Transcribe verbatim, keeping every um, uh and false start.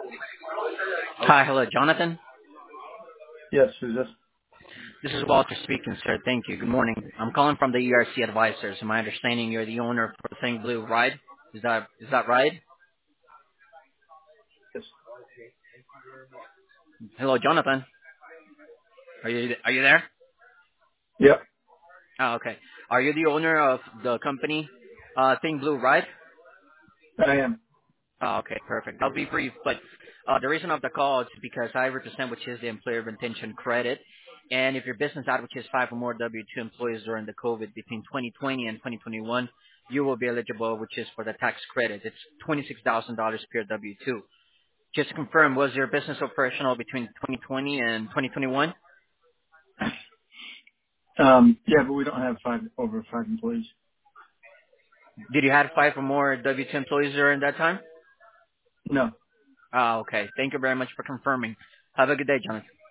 Hi, hello, Jonathan. Yes, who's this? This is Walter speaking, sir. Thank you. Good morning. I'm calling from the E R C Advisors. My understanding you're the owner for Think Blue, right? Is that is that right? Yes. Hello, Jonathan. Are you are you there? Yep, Oh, okay. Are you the owner of the company, uh, Think Blue, right? I am. Oh, okay, perfect. I'll be brief, but uh, the reason of the call is because I represent which is the employer retention credit. And if your business averages five or more W two employees during the COVID between twenty twenty and twenty twenty-one, you will be eligible, which is for the tax credit. It's twenty-six thousand dollars per W two. Just to confirm, was your business operational between twenty twenty and twenty twenty-one? Um, yeah, but we don't have five over five employees. Did you have five or more W two employees during that time? No. Ah, okay. Thank you very much for confirming. Have a good day, Jonathan.